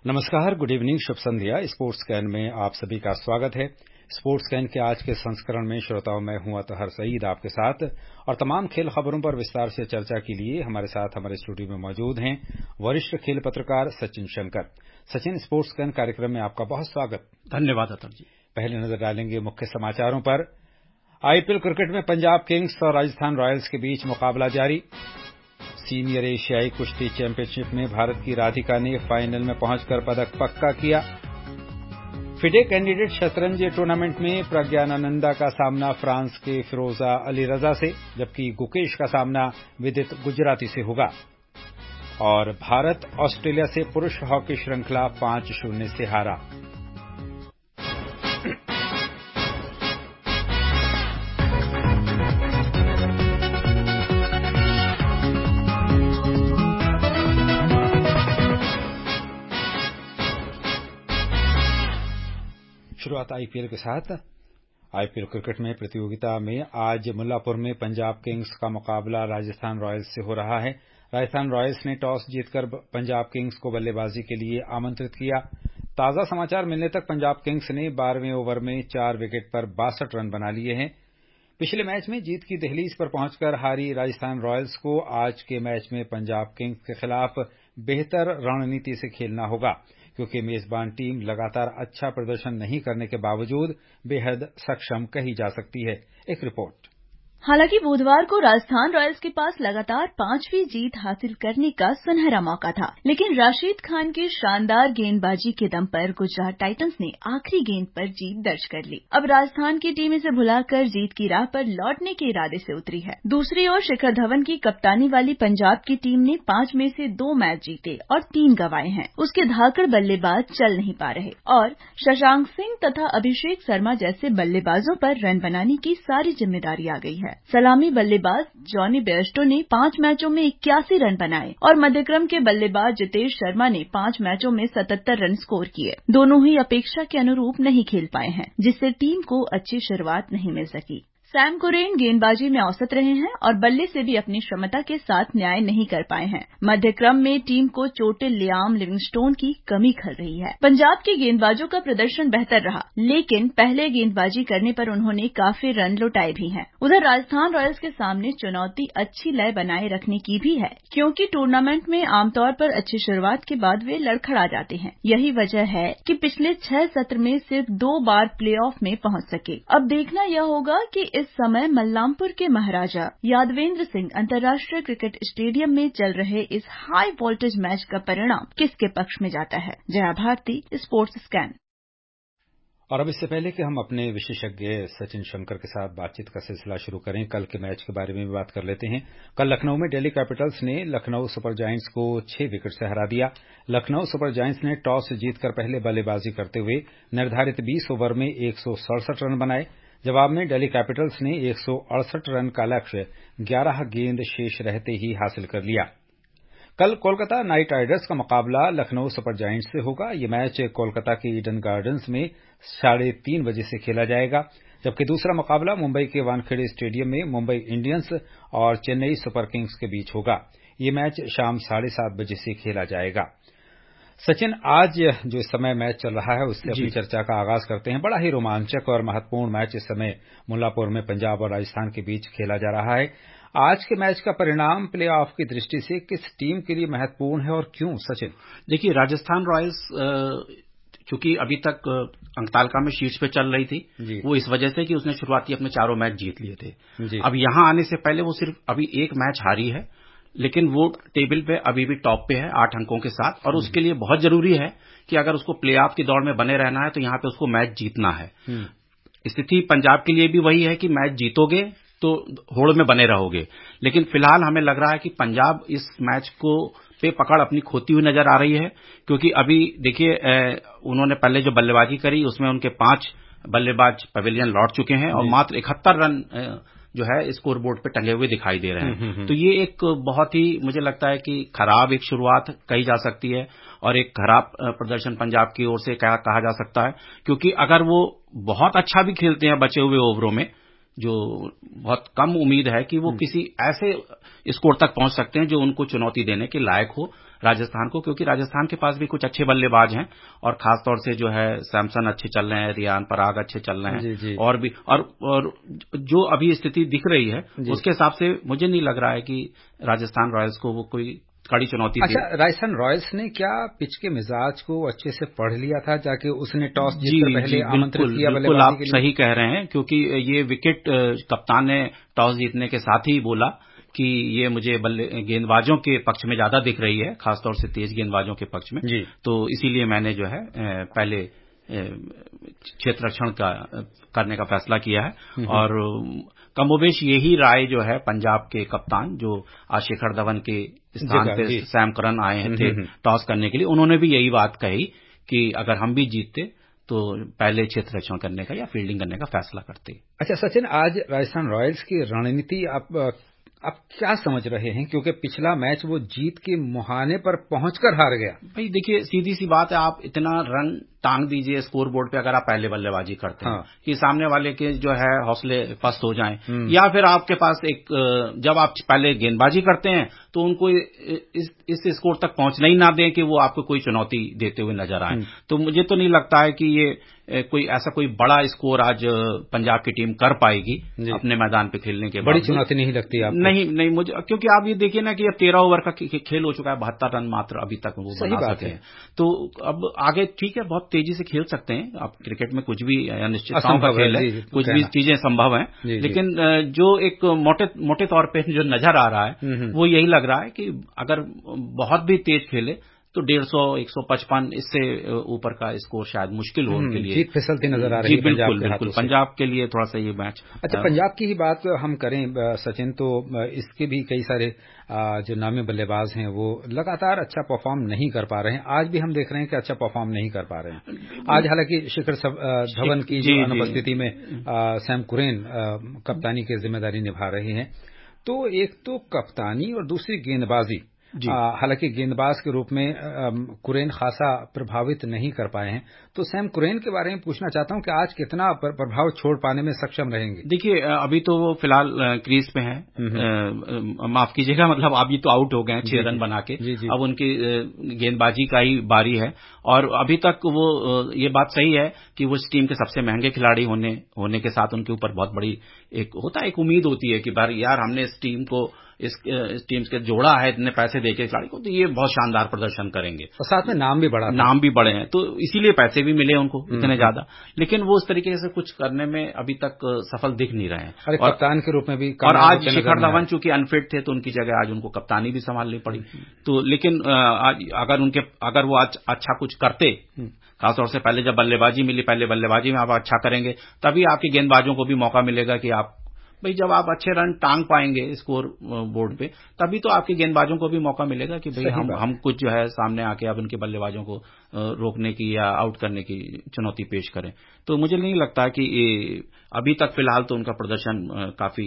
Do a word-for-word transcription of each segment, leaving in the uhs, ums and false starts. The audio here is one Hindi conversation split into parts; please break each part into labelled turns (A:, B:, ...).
A: नमस्कार, गुड इवनिंग, शुभ संध्या। स्पोर्ट्स कैन में आप सभी का स्वागत है। स्पोर्ट्स कैन के आज के संस्करण में श्रोताओं मैं हूं अतहर सईद आपके साथ और तमाम खेल खबरों पर विस्तार से चर्चा के लिए हमारे साथ हमारे स्टूडियो में मौजूद हैं वरिष्ठ खेल पत्रकार सचिन शंकर। सचिन, स्पोर्ट्स कैन कार्यक्रम में आपका बहुत स्वागत।
B: धन्यवाद अतहर जी।
A: पहले नजर डालेंगे मुख्य समाचारों पर। आईपीएल क्रिकेट में पंजाब किंग्स और राजस्थान रॉयल्स के बीच मुकाबला जारी। सीनियर एशियाई कुश्ती चैंपियनशिप में भारत की राधिका ने फाइनल में पहुंचकर पदक पक्का किया। फिडे कैंडिडेट शतरंज टूर्नामेंट में प्रज्ञानानंदा का सामना फ्रांस के फिरोजा अली रजा से, जबकि गुकेश का सामना विदित गुजराती से होगा। और भारत ऑस्ट्रेलिया से पुरुष हॉकी श्रृंखला पांच शून्य से हारा। शुरुआत आईपीएल के साथ। आईपीएल क्रिकेट में प्रतियोगिता में आज मुल्लापुर में पंजाब किंग्स का मुकाबला राजस्थान रॉयल्स से हो रहा है। राजस्थान रॉयल्स ने टॉस जीतकर पंजाब किंग्स को बल्लेबाजी के लिए आमंत्रित किया। ताजा समाचार मिलने तक पंजाब किंग्स ने बारहवें ओवर में चार विकेट पर बासठ रन बना लिए हैं। पिछले मैच में जीत की दहलीज पर पहुंचकर हारी राजस्थान रॉयल्स को आज के मैच में पंजाब किंग्स के खिलाफ बेहतर रणनीति से खेलना होगा, क्योंकि मेजबान टीम लगातार अच्छा प्रदर्शन नहीं करने के बावजूद बेहद सक्षम कही जा सकती है। एक रिपोर्ट।
C: हालांकि बुधवार को राजस्थान रॉयल्स के पास लगातार पांचवी जीत हासिल करने का सुनहरा मौका था, लेकिन राशिद खान की शानदार गेंदबाजी के दम पर गुजरात टाइटंस ने आखिरी गेंद पर जीत दर्ज कर ली। अब राजस्थान की टीम इसे भुलाकर जीत की राह पर लौटने के इरादे से उतरी है। दूसरी ओर शिखर धवन की कप्तानी वाली पंजाब की टीम ने पांच में से दो मैच जीते और तीन गंवाए हैं। उसके धाकड़ बल्लेबाज चल नहीं पा रहे और शशांक सिंह तथा अभिषेक शर्मा जैसे बल्लेबाजों पर रन बनाने की सारी जिम्मेदारी आ गई है। सलामी बल्लेबाज जॉनी बेयरस्टो ने पांच मैचों में इक्यासी रन बनाए और मध्यक्रम के बल्लेबाज जितेश शर्मा ने पांच मैचों में सतहत्तर रन स्कोर किए। दोनों ही अपेक्षा के अनुरूप नहीं खेल पाए हैं, जिससे टीम को अच्छी शुरुआत नहीं मिल सकी। सैम कुरैन गेंदबाजी में औसत रहे हैं और बल्ले से भी अपनी क्षमता के साथ न्याय नहीं कर पाए हैं। मध्यक्रम में टीम को चोटिल लियाम लिविंगस्टोन की कमी खल रही है। पंजाब के गेंदबाजों का प्रदर्शन बेहतर रहा, लेकिन पहले गेंदबाजी करने पर उन्होंने काफी रन लुटाए भी हैं। उधर राजस्थान रॉयल्स के सामने चुनौती अच्छी लय बनाए रखने की भी है, क्योंकि टूर्नामेंट में आमतौर पर अच्छी शुरुआत के बाद वे लड़खड़ा जाते हैं। यही वजह है कि पिछले छह सत्र में सिर्फ दो बार प्ले ऑफ में पहुंच सके। अब देखना यह होगा कि इस समय मल्लामपुर के महाराजा यादवेंद्र सिंह अंतर्राष्ट्रीय क्रिकेट स्टेडियम में चल रहे इस हाई वोल्टेज मैच का परिणाम किसके पक्ष में जाता है। Jaya Bharati, sports scan.
A: और अब इससे पहले कि हम अपने विशेषज्ञ सचिन शंकर के साथ बातचीत का सिलसिला शुरू करें, कल के मैच के बारे में भी बात कर लेते हैं। कल लखनऊ में दिल्ली कैपिटल्स ने लखनऊ सुपर जायंट्स को छह विकेट से हरा दिया। लखनऊ सुपर जायंट्स ने टॉस जीतकर पहले बल्लेबाजी करते हुए निर्धारित बीस ओवर में एक सौ सड़सठ रन बनाए। जवाब में दिल्ली कैपिटल्स ने एक सौ अड़सठ रन का लक्ष्य ग्यारह गेंद शेष रहते ही हासिल कर लिया। कल कोलकाता नाइट राइडर्स का मुकाबला लखनऊ सुपर जायंट्स से होगा। ये मैच कोलकाता के ईडन गार्डन्स में साढ़े तीन बजे से खेला जाएगा, जबकि दूसरा मुकाबला मुंबई के वानखेड़े स्टेडियम में मुंबई इंडियंस और चेन्नई सुपर किंग्स के बीच होगा। ये मैच शाम साढ़े सात बजे से खेला जाएगा। सचिन, आज जो इस समय मैच चल रहा है उससे अपनी चर्चा का आगाज करते हैं। बड़ा ही रोमांचक और महत्वपूर्ण मैच इस समय मुल्लापुर में पंजाब और राजस्थान के बीच खेला जा रहा है। आज के मैच का परिणाम प्ले ऑफ की दृष्टि से किस टीम के लिए महत्वपूर्ण है और क्यों? सचिन,
B: देखिए, राजस्थान रॉयल्स चूंकि अभी तक अंकतालिका में शीर्ष पे चल रही थी, वो इस वजह से कि उसने शुरुआती अपने चारों मैच जीत लिए थे। अब यहां आने से पहले वो सिर्फ अभी एक मैच हारी है, लेकिन वो टेबल पे अभी भी टॉप पे है आठ अंकों के साथ, और उसके लिए बहुत जरूरी है कि अगर उसको प्ले ऑफ की दौड़ में बने रहना है तो यहाँ पे उसको मैच जीतना है। स्थिति पंजाब के लिए भी वही है कि मैच जीतोगे तो होड़ में बने रहोगे, लेकिन फिलहाल हमें लग रहा है कि पंजाब इस मैच को पे पकड़ अपनी खोती हुई नजर आ रही है, क्योंकि अभी देखिए उन्होंने पहले जो बल्लेबाजी करी उसमें उनके पांच बल्लेबाज पवेलियन लौट चुके हैं और मात्र इकहत्तर रन जो है स्कोर बोर्ड पे टंगे हुए दिखाई दे रहे हैं। तो ये एक बहुत ही मुझे लगता है कि खराब एक शुरुआत कही जा सकती है और एक खराब प्रदर्शन पंजाब की ओर से कहा जा सकता है, क्योंकि अगर वो बहुत अच्छा भी खेलते हैं बचे हुए ओवरों में, जो बहुत कम उम्मीद है कि वो किसी ऐसे स्कोर तक पहुंच सकते हैं जो उनको चुनौती देने के लायक हो राजस्थान को, क्योंकि राजस्थान के पास भी कुछ अच्छे बल्लेबाज हैं और खासतौर से जो है सैमसन अच्छे चल रहे हैं, रियान पराग अच्छे चल रहे हैं
A: जी, जी।
B: और भी और, और जो अभी स्थिति दिख रही है उसके हिसाब से मुझे नहीं लग रहा है कि राजस्थान रॉयल्स को वो कोई कड़ी चुनौती
A: अच्छा, राजस्थान रॉयल्स ने क्या पिच के मिजाज को अच्छे से पढ़ लिया था जाके उसने टॉस जीतकर पहले आमंत्रित किया बल्लेबाजी के लिए?
B: आप सही कह रहे हैं, क्योंकि ये विकेट कप्तान ने टॉस जीतने के साथ ही बोला कि ये मुझे बल्ले गेंदबाजों के पक्ष में ज्यादा दिख रही है, खासतौर से तेज गेंदबाजों के पक्ष में, तो इसीलिए मैंने जो है पहले क्षेत्र रक्षण का करने का फैसला किया है। और कमोबेश यही राय जो है पंजाब के कप्तान जो आज शिखर धवन के स्थान पे सैम करन आए थे टॉस करने के लिए, उन्होंने भी यही बात कही कि अगर हम भी जीतते तो पहले क्षेत्र रक्षण करने का या फील्डिंग करने का फैसला करते।
A: अच्छा सचिन, आज राजस्थान रॉयल्स की रणनीति आप आप क्या समझ रहे हैं, क्योंकि पिछला मैच वो जीत के मुहाने पर पहुंचकर हार गया?
B: भाई देखिए, सीधी सी बात है, आप इतना रन टांग दीजिए स्कोर बोर्ड पे अगर आप पहले बल्लेबाजी करते हैं, हाँ। कि सामने वाले के जो है हौसले पस्त हो जाएं, या फिर आपके पास एक जब आप पहले गेंदबाजी करते हैं तो उनको इस इस स्कोर तक पहुंचना ही ना दें कि वो आपको कोई चुनौती देते हुए नजर आए। तो मुझे तो नहीं लगता है कि ये कोई ऐसा कोई बड़ा स्कोर आज पंजाब की टीम कर पाएगी अपने मैदान पे खेलने के बाद।
A: बड़ी चुनौती नहीं लगती आपको?
B: नहीं नहीं मुझे, क्योंकि आप ये देखिए ना कि अब तेरह ओवर का खेल हो चुका है, बहत्तर रन मात्र अभी तक वो बना सके हैं। तो अब आगे ठीक है, बहुत तेजी से खेल सकते हैं आप, क्रिकेट में कुछ भी अनिश्चितताओं का खेल है, कुछ भी चीजें संभव हैं, लेकिन जो एक मोटे मोटे तौर पे जो नजर आ रहा है वो यही लग रहा है कि अगर बहुत भी तेज खेले तो डेढ़ सौ एक सौ पचपन इससे ऊपर का स्कोर शायद मुश्किल हो उनके लिए।
A: जीत फिसलती नजर आ रही है
B: बिल्कुल बिल्कुल पंजाब के लिए थोड़ा सा ये मैच।
A: अच्छा, पंजाब की ही बात हम करें सचिन, तो इसके भी कई सारे जो नामी बल्लेबाज हैं वो लगातार अच्छा परफॉर्म नहीं कर पा रहे हैं। आज भी हम देख रहे हैं कि अच्छा परफॉर्म नहीं कर पा रहे हैं। आज हालांकि शिखर धवन की जो अनुपस्थिति में सैम कुरैन कप्तानी की जिम्मेदारी निभा रहे हैं, तो एक तो कप्तानी और दूसरी गेंदबाजी, हालांकि गेंदबाज के रूप में कुरैन खासा प्रभावित नहीं कर पाए हैं, तो सैम कुरैन के बारे में पूछना चाहता हूं कि आज कितना प्रभाव छोड़ पाने में सक्षम रहेंगे?
B: देखिए, अभी तो वो फिलहाल क्रीज पे हैं, माफ कीजिएगा, मतलब अभी तो आउट हो गए हैं छह रन बना के। जी जी। अब उनकी गेंदबाजी का ही बारी है और अभी तक वो ये बात सही है कि वो इस टीम के सबसे महंगे खिलाड़ी होने होने के साथ उनके ऊपर बहुत बड़ी एक होता है एक उम्मीद होती है कि यार हमने इस टीम को इस, इस टीम के जोड़ा है, इतने पैसे देके खिलाड़ी को, तो ये बहुत शानदार प्रदर्शन करेंगे
A: और साथ में नाम भी बड़ा
B: नाम भी बड़े हैं, तो इसीलिए पैसे भी मिले उनको इतने ज्यादा, लेकिन वो उस तरीके से कुछ करने में अभी तक सफल दिख नहीं रहे हैं।
A: अरे और कप्तान के रूप में भी,
B: और आज शिखर धवन चूंकि अनफिट थे तो उनकी जगह आज उनको कप्तानी भी संभालनी पड़ी। तो लेकिन आज अगर उनके अगर वो आज अच्छा कुछ करते, खासतौर से पहले जब बल्लेबाजी मिली, पहले बल्लेबाजी में आप अच्छा करेंगे तभी आपके गेंदबाजों को भी मौका मिलेगा कि आप भाई जब आप अच्छे रन टांग पाएंगे स्कोर बोर्ड पे, तभी तो आपके गेंदबाजों को भी मौका मिलेगा कि भाई हम हम कुछ जो है सामने आके अब उनके बल्लेबाजों को रोकने की या आउट करने की चुनौती पेश करें। तो मुझे नहीं लगता कि ये अभी तक फिलहाल तो उनका प्रदर्शन काफी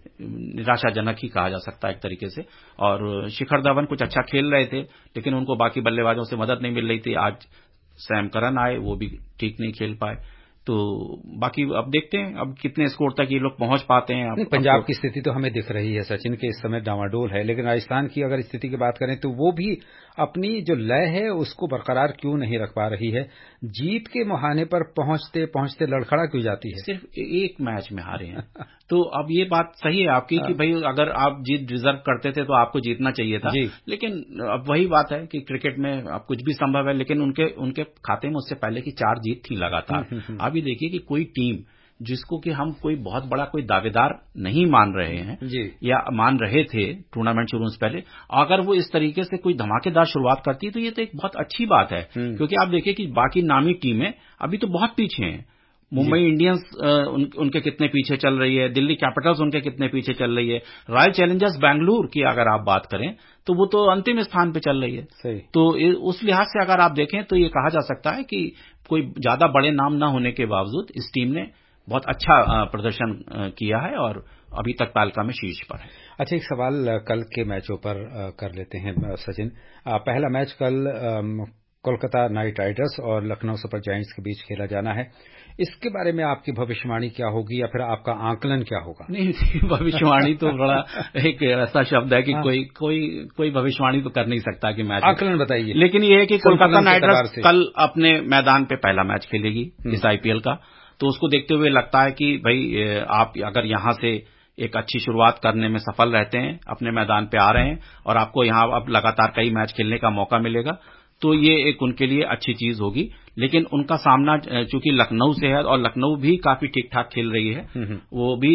B: निराशाजनक ही कहा जा सकता है एक तरीके से। और शिखर धवन कुछ अच्छा खेल रहे थे लेकिन उनको बाकी बल्लेबाजों से मदद नहीं मिल रही थी। आज सैम करन आए, वो भी ठीक नहीं खेल पाए। तो बाकी अब देखते हैं अब कितने स्कोर तक ये लोग पहुंच पाते हैं।
A: अब पंजाब की स्थिति तो हमें दिख रही है सचिन के इस समय डामाडोल है, लेकिन राजस्थान की अगर स्थिति की बात करें तो वो भी अपनी जो लय है उसको बरकरार क्यों नहीं रख पा रही है? जीत के मुहाने पर पहुंचते पहुंचते लड़खड़ा क्यों जाती है?
B: सिर्फ एक मैच में हारे हैं। तो अब ये बात सही है आपकी कि भाई अगर आप जीत डिजर्व करते थे तो आपको जीतना चाहिए था, लेकिन अब वही बात है कि क्रिकेट में अब कुछ भी संभव है, लेकिन उनके उनके खाते में उससे पहले की चार जीत थी लगातार। अभी देखिए कि कोई टीम जिसको कि हम कोई बहुत बड़ा कोई दावेदार नहीं मान रहे हैं या मान रहे थे टूर्नामेंट शुरू से पहले, अगर वो इस तरीके से कोई धमाकेदार शुरुआत करती है तो ये तो एक बहुत अच्छी बात है। क्योंकि आप देखिए कि बाकी नामी टीमें अभी तो बहुत पीछे हैं। मुंबई इंडियंस उन, उनके कितने पीछे चल रही है, दिल्ली कैपिटल्स उनके कितने पीछे चल रही है, रॉयल चैलेंजर्स बैंगलोर की अगर आप बात करें तो वो तो अंतिम स्थान पे चल रही है।
A: सही।
B: तो उस लिहाज से अगर आप देखें तो ये कहा जा सकता है कि कोई ज्यादा बड़े नाम न होने के बावजूद इस टीम ने बहुत अच्छा प्रदर्शन किया है और अभी तक तालिका में शीर्ष पर है।
A: अच्छा, एक सवाल कल के मैचों पर कर लेते हैं सचिन। पहला मैच कल कोलकाता नाइट राइडर्स और लखनऊ सुपर जायंट्स के बीच खेला जाना है। इसके बारे में आपकी भविष्यवाणी क्या होगी या फिर आपका आकलन क्या होगा?
B: नहीं, भविष्यवाणी तो बड़ा एक ऐसा शब्द है कि हाँ। कोई कोई कोई भविष्यवाणी तो कर नहीं सकता कि मैच।
A: आकलन बताइए।
B: लेकिन ये है कि कोलकाता नाइट राइडर्स कल अपने मैदान पे पहला मैच खेलेगी इस आईपीएल का, तो उसको देखते हुए लगता है कि भाई आप अगर यहां से एक अच्छी शुरुआत करने में सफल रहते हैं, अपने मैदान पे आ रहे हैं और आपको यहां अब लगातार कई मैच खेलने का मौका मिलेगा, तो ये एक उनके लिए अच्छी चीज होगी। लेकिन उनका सामना चूंकि लखनऊ से है और लखनऊ भी काफी ठीक ठाक खेल रही है, वो भी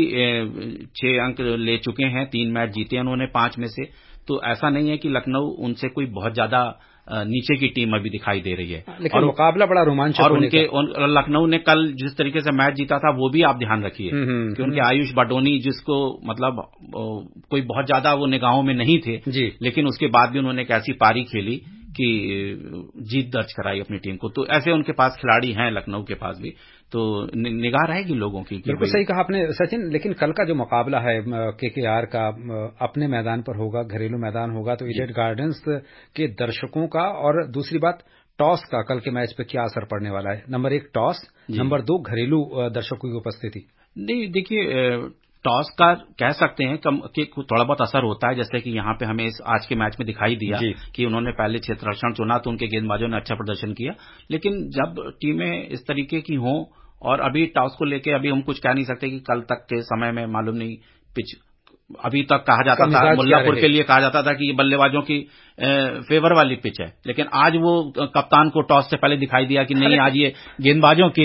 B: छह अंक ले चुके हैं, तीन मैच जीते हैं उन्होंने पांच में से, तो ऐसा नहीं है कि लखनऊ उनसे कोई बहुत ज्यादा नीचे की टीम अभी दिखाई दे रही है।
A: लेकिन और मुकाबला बड़ा रोमांचक
B: और उनके उन, लखनऊ ने कल जिस तरीके से मैच जीता था वो भी आप ध्यान रखिए कि उनके आयुष बडोनी, जिसको मतलब कोई बहुत ज्यादा वो निगाहों में नहीं थे जी, लेकिन उसके बाद भी उन्होंने एक ऐसी पारी खेली कि जीत दर्ज कराई अपनी टीम को। तो ऐसे उनके पास खिलाड़ी हैं लखनऊ के पास भी, तो निगाह रहेगी लोगों की।
A: बिल्कुल सही कहा आपने सचिन। लेकिन कल का जो मुकाबला है केकेआर का अपने मैदान पर होगा, घरेलू मैदान होगा, तो ईडन गार्डन्स के दर्शकों का और दूसरी बात टॉस का कल के मैच पे क्या असर पड़ने वाला है? नंबर एक टॉस, नंबर दो घरेलू दर्शकों की उपस्थिति।
B: नहीं देखिए, टॉस का कह सकते हैं कम कि थोड़ा बहुत असर होता है, जैसे कि यहाँ पे हमें इस आज के मैच में दिखाई दिया कि उन्होंने पहले क्षेत्ररक्षण चुना तो उनके गेंदबाजों ने अच्छा प्रदर्शन किया। लेकिन जब टीमें इस तरीके की हों, और अभी टॉस को लेके अभी हम कुछ कह नहीं सकते कि कल तक के समय में मालूम नहीं, पिच अभी तक कहा जाता था, मुल्लापुर के लिए कहा जाता था कि ये बल्लेबाजों की फेवर वाली पिच है, लेकिन आज वो कप्तान को टॉस से पहले दिखाई दिया कि नहीं, आज ये गेंदबाजों के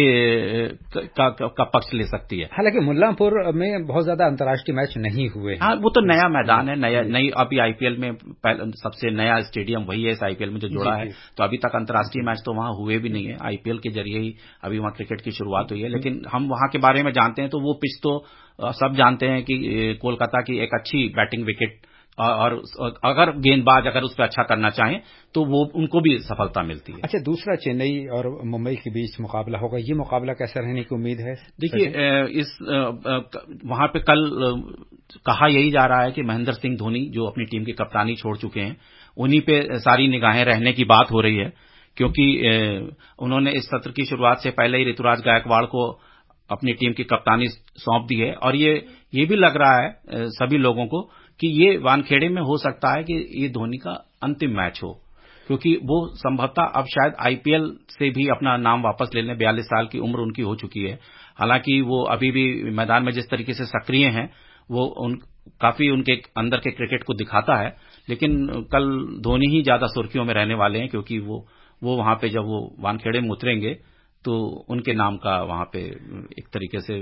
B: का, का, का पक्ष ले सकती है।
A: हालांकि मुल्लापुर में बहुत ज्यादा अंतर्राष्ट्रीय मैच नहीं हुए।
B: हाँ, वो तो नया मैदान है, नया नई अभी आईपीएल में सबसे नया स्टेडियम वही है इस आईपीएल में जो जुड़ा है, तो अभी तक अंतर्राष्ट्रीय मैच तो वहां हुए भी नहीं है। आईपीएल के जरिए ही अभी वहां क्रिकेट की शुरुआत हुई है, लेकिन हम वहां के बारे में जानते हैं तो वो पिच तो सब जानते हैं कि कोलकाता की एक अच्छी बैटिंग विकेट, और अगर गेंदबाज अगर उस पर अच्छा करना चाहें तो वो उनको भी सफलता मिलती है।
A: अच्छा, दूसरा चेन्नई और मुंबई के बीच मुकाबला होगा, ये मुकाबला कैसा रहने की उम्मीद है?
B: देखिए, इस वहां पे कल कहा यही जा रहा है कि महेंद्र सिंह धोनी जो अपनी टीम की कप्तानी छोड़ चुके हैं, उन्हीं पे सारी निगाहें रहने की बात हो रही है, क्योंकि उन्होंने इस सत्र की शुरुआत से पहले ही ऋतुराज गायकवाड़ को अपनी टीम की कप्तानी सौंप दी है। और ये ये भी लग रहा है सभी लोगों को कि ये वानखेड़े में हो सकता है कि ये धोनी का अंतिम मैच हो, क्योंकि वो संभवतः अब शायद आईपीएल से भी अपना नाम वापस ले लें। बयालीस साल की उम्र उनकी हो चुकी है। हालांकि वो अभी भी मैदान में जिस तरीके से सक्रिय हैं, वो उन काफी उनके अंदर के क्रिकेट को दिखाता है, लेकिन कल धोनी ही ज्यादा सुर्खियों में रहने वाले हैं, क्योंकि वो वो वहां पे जब वो वानखेड़े में उतरेंगे तो उनके नाम का वहां पे एक तरीके से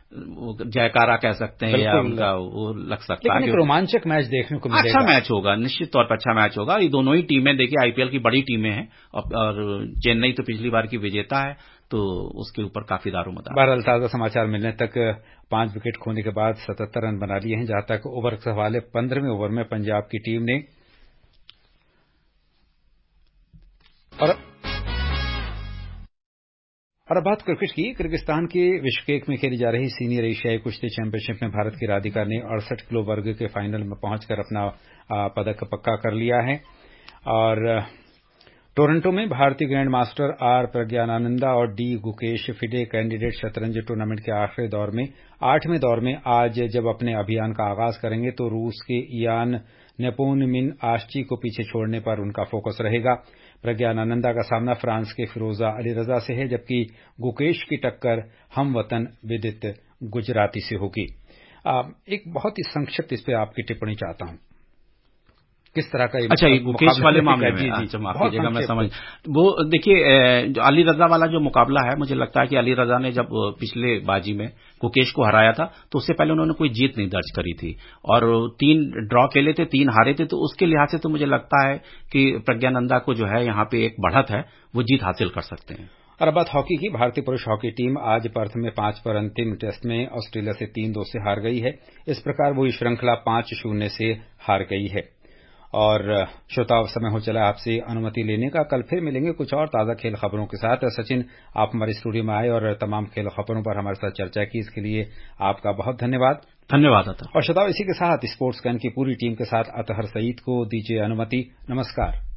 B: जयकारा कह सकते हैं या उनका वो लग सकता है।
A: लेकिन एक रोमांचक मैच देखने को मिलेगा।
B: अच्छा मैच होगा, निश्चित तौर पर अच्छा मैच होगा। ये दोनों ही टीमें देखिए आईपीएल की बड़ी टीमें हैं, और चेन्नई तो पिछली बार की विजेता है, तो उसके ऊपर काफी दारोमदार।
A: बहरहाल ताजा समाचार मिलने तक पांच विकेट खोने के बाद सतहत्तर रन बना लिए हैं। जहां तक ओवर का सवाल है, पंद्रहवें ओवर में पंजाब की टीम ने और और अब बात क्रिकेट की। किर्गिस्तान के बिश्केक में खेली जा रही सीनियर एशियाई कुश्ती चैंपियनशिप में भारत की राधिका ने अड़सठ किलो वर्ग के फाइनल में पहुंचकर अपना पदक पक्का कर लिया है। और टोरंटो में भारतीय ग्रैंड मास्टर आर प्रज्ञानानंदा और डी गुकेश फिडे कैंडिडेट शतरंज टूर्नामेंट के आखिरी दौर में आठवें दौर में आज जब अपने अभियान का आगाज करेंगे, तो रूस के इयान नेपोनमिन आश्ची को पीछे छोड़ने पर उनका फोकस रहेगा। प्रज्ञानानंदा का सामना फ्रांस के फिरोजा अली रजा से है, जबकि गुकेश की टक्कर हमवतन विदित गुजराती से होगी। एक बहुत ही संक्षिप्त इस पे आपकी टिप्पणी चाहता हूं, किस तरह का?
B: अच्छा, ये गुकेश वाले मामले में अच्छा माफ कीजिएगा, मैं समझ वो देखिए अली रजा वाला जो मुकाबला है, मुझे लगता है कि अली रजा ने जब पिछले बाजी में गुकेश को हराया था तो उससे पहले उन्होंने कोई जीत नहीं दर्ज करी थी, और तीन ड्रॉ खेले थे, तीन हारे थे, तो उसके लिहाज से तो मुझे लगता है कि प्रज्ञानंदा को जो है यहाँ पे एक बढ़त है, वो जीत हासिल कर सकते हैं।
A: और अब बात हॉकी की। भारतीय पुरुष हॉकी टीम आज पर्थ में पांच पर अंतिम टेस्ट में ऑस्ट्रेलिया से तीन दो से हार गई है। इस प्रकार वो श्रृंखला पांच शून्य से हार गई है। और श्रोताओं, समय हो चला आपसे अनुमति लेने का। कल फिर मिलेंगे कुछ और ताजा खेल खबरों के साथ। सचिन, आप हमारे स्टूडियो में आए और तमाम खेल खबरों पर हमारे साथ चर्चा की, इसके लिए आपका बहुत धन्यवाद।
B: धन्यवाद अतः।
A: और श्रोताओं, इसी के साथ स्पोर्ट्स कैन की पूरी टीम के साथ अतहर सईद को दीजिए अनुमति। नमस्कार।